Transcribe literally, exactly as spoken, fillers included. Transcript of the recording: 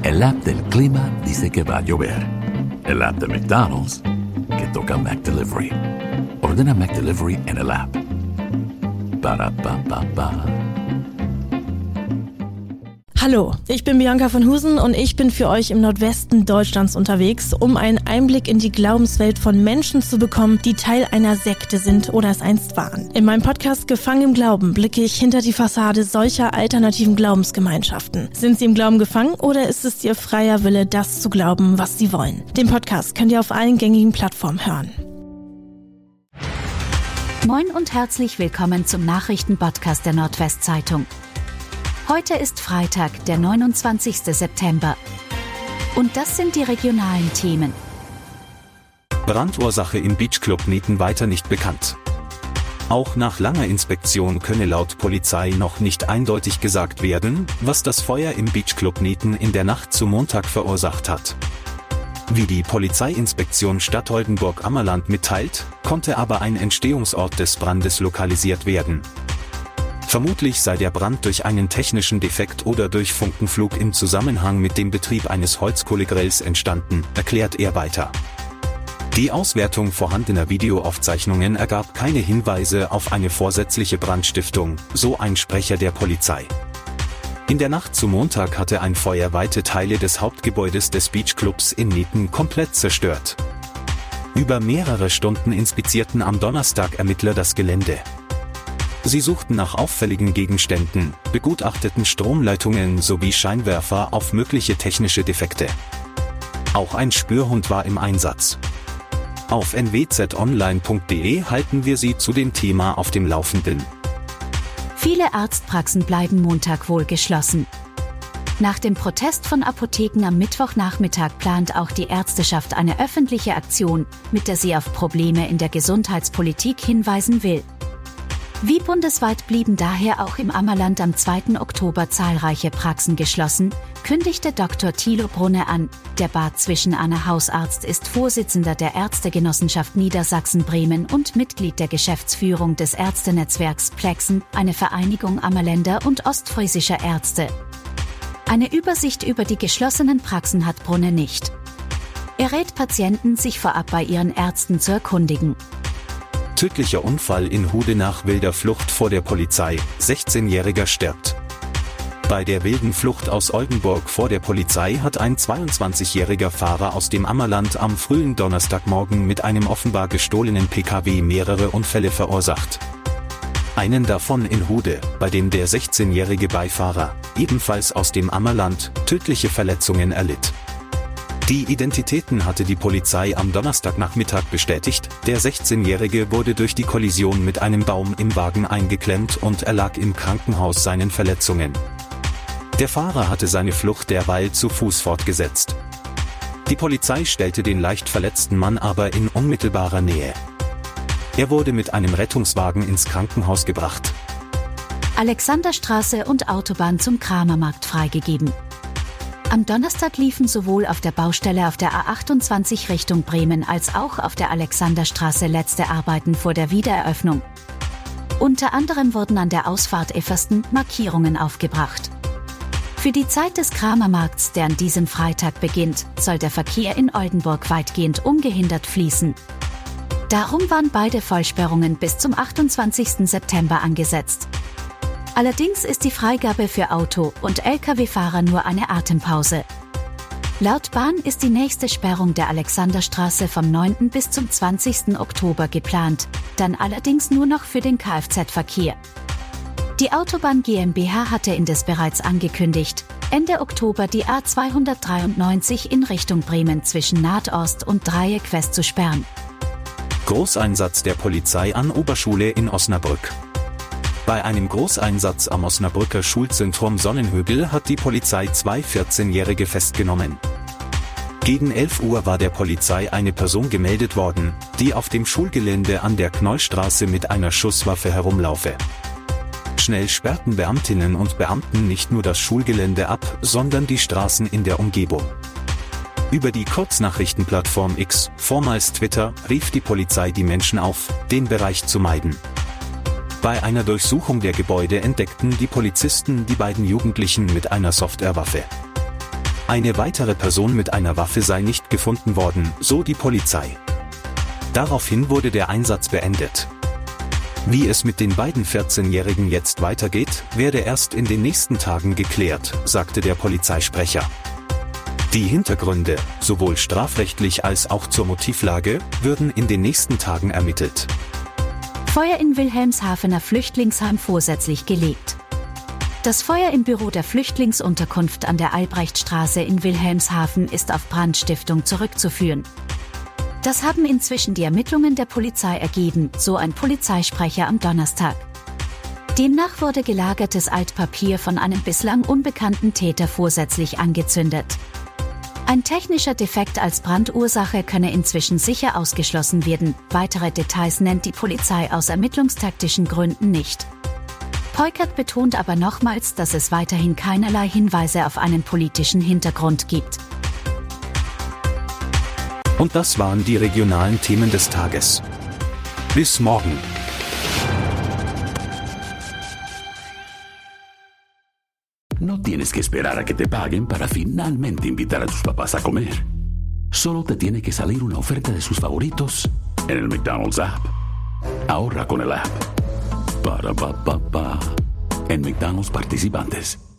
El app del clima dice que va a llover. El app de McDonald's que toca McDelivery. Ordena McDelivery en el app. Para pa pa pa. Hallo, ich bin Bianca von Husen und ich bin für euch im Nordwesten Deutschlands unterwegs, um einen Einblick in die Glaubenswelt von Menschen zu bekommen, die Teil einer Sekte sind oder es einst waren. In meinem Podcast Gefangen im Glauben blicke ich hinter die Fassade solcher alternativen Glaubensgemeinschaften. Sind sie im Glauben gefangen oder ist es ihr freier Wille, das zu glauben, was sie wollen? Den Podcast könnt ihr auf allen gängigen Plattformen hören. Moin und herzlich willkommen zum Nachrichtenpodcast der Nordwestzeitung. Heute ist Freitag, der neunundzwanzigster September. Und das sind die regionalen Themen. Brandursache im Beachclub Nieten weiter nicht bekannt. Auch nach langer Inspektion könne laut Polizei noch nicht eindeutig gesagt werden, was das Feuer im Beachclub Nieten in der Nacht zu Montag verursacht hat. Wie die Polizeiinspektion Stadt Oldenburg-Ammerland mitteilt, konnte aber ein Entstehungsort des Brandes lokalisiert werden. Vermutlich sei der Brand durch einen technischen Defekt oder durch Funkenflug im Zusammenhang mit dem Betrieb eines Holzkohlegrills entstanden, erklärt er weiter. Die Auswertung vorhandener Videoaufzeichnungen ergab keine Hinweise auf eine vorsätzliche Brandstiftung, so ein Sprecher der Polizei. In der Nacht zu Montag hatte ein Feuer weite Teile des Hauptgebäudes des Beachclubs in Nieten komplett zerstört. Über mehrere Stunden inspizierten am Donnerstag Ermittler das Gelände. Sie suchten nach auffälligen Gegenständen, begutachteten Stromleitungen sowie Scheinwerfer auf mögliche technische Defekte. Auch ein Spürhund war im Einsatz. Auf n w z online punkt d e halten wir Sie zu dem Thema auf dem Laufenden. Viele Arztpraxen bleiben Montag wohl geschlossen. Nach dem Protest von Apotheken am Mittwochnachmittag plant auch die Ärzteschaft eine öffentliche Aktion, mit der sie auf Probleme in der Gesundheitspolitik hinweisen will. Wie bundesweit blieben daher auch im Ammerland am zweiten Oktober zahlreiche Praxen geschlossen, kündigte Doktor Thilo Brunne an. Der Bad Zwischenahner Hausarzt ist Vorsitzender der Ärztegenossenschaft Niedersachsen-Bremen und Mitglied der Geschäftsführung des Ärztenetzwerks Plexen, eine Vereinigung Ammerländer und ostfriesischer Ärzte. Eine Übersicht über die geschlossenen Praxen hat Brunne nicht. Er rät Patienten, sich vorab bei ihren Ärzten zu erkundigen. Tödlicher Unfall in Hude nach wilder Flucht vor der Polizei, sechzehnjähriger stirbt. Bei der wilden Flucht aus Oldenburg vor der Polizei hat ein zweiundzwanzigjähriger Fahrer aus dem Ammerland am frühen Donnerstagmorgen mit einem offenbar gestohlenen P K W mehrere Unfälle verursacht. Einen davon in Hude, bei dem der sechzehnjährige Beifahrer, ebenfalls aus dem Ammerland, tödliche Verletzungen erlitt. Die Identitäten hatte die Polizei am Donnerstagnachmittag bestätigt. Der sechzehnjährige wurde durch die Kollision mit einem Baum im Wagen eingeklemmt und erlag im Krankenhaus seinen Verletzungen. Der Fahrer hatte seine Flucht derweil zu Fuß fortgesetzt. Die Polizei stellte den leicht verletzten Mann aber in unmittelbarer Nähe. Er wurde mit einem Rettungswagen ins Krankenhaus gebracht. Alexanderstraße und Autobahn zum Kramermarkt freigegeben. Am Donnerstag liefen sowohl auf der Baustelle auf der A achtundzwanzig Richtung Bremen als auch auf der Alexanderstraße letzte Arbeiten vor der Wiedereröffnung. Unter anderem wurden an der Ausfahrt Effersten Markierungen aufgebracht. Für die Zeit des Kramermarkts, der an diesem Freitag beginnt, soll der Verkehr in Oldenburg weitgehend ungehindert fließen. Darum waren beide Vollsperrungen bis zum achtundzwanzigsten September angesetzt. Allerdings ist die Freigabe für Auto- und L K W-Fahrer nur eine Atempause. Laut Bahn ist die nächste Sperrung der Alexanderstraße vom neunten bis zum zwanzigsten Oktober geplant, dann allerdings nur noch für den Kfz-Verkehr. Die Autobahn GmbH hatte indes bereits angekündigt, Ende Oktober die A zweihundertdreiundneunzig in Richtung Bremen zwischen Naht-Ost und Dreieck West zu sperren. Großeinsatz der Polizei an Oberschule in Osnabrück. Bei einem Großeinsatz am Osnabrücker Schulzentrum Sonnenhögel hat die Polizei zwei vierzehnjährige festgenommen. Gegen elf Uhr war der Polizei eine Person gemeldet worden, die auf dem Schulgelände an der Knollstraße mit einer Schusswaffe herumlaufe. Schnell sperrten Beamtinnen und Beamten nicht nur das Schulgelände ab, sondern die Straßen in der Umgebung. Über die Kurznachrichtenplattform X, vormals Twitter, rief die Polizei die Menschen auf, den Bereich zu meiden. Bei einer Durchsuchung der Gebäude entdeckten die Polizisten die beiden Jugendlichen mit einer Softairwaffe. Eine weitere Person mit einer Waffe sei nicht gefunden worden, so die Polizei. Daraufhin wurde der Einsatz beendet. Wie es mit den beiden vierzehnjährigen jetzt weitergeht, werde erst in den nächsten Tagen geklärt, sagte der Polizeisprecher. Die Hintergründe, sowohl strafrechtlich als auch zur Motivlage, würden in den nächsten Tagen ermittelt. Feuer in Wilhelmshavener Flüchtlingsheim vorsätzlich gelegt. Das Feuer im Büro der Flüchtlingsunterkunft an der Albrechtstraße in Wilhelmshaven ist auf Brandstiftung zurückzuführen. Das haben inzwischen die Ermittlungen der Polizei ergeben, so ein Polizeisprecher am Donnerstag. Demnach wurde gelagertes Altpapier von einem bislang unbekannten Täter vorsätzlich angezündet. Ein technischer Defekt als Brandursache könne inzwischen sicher ausgeschlossen werden. Weitere Details nennt die Polizei aus ermittlungstaktischen Gründen nicht. Peukert betont aber nochmals, dass es weiterhin keinerlei Hinweise auf einen politischen Hintergrund gibt. Und das waren die regionalen Themen des Tages. Bis morgen. No tienes que esperar a que te paguen para finalmente invitar a tus papás a comer. Solo te tiene que salir una oferta de sus favoritos en el McDonald's app. Ahorra con el app. Para pa pa pa. En McDonald's participantes.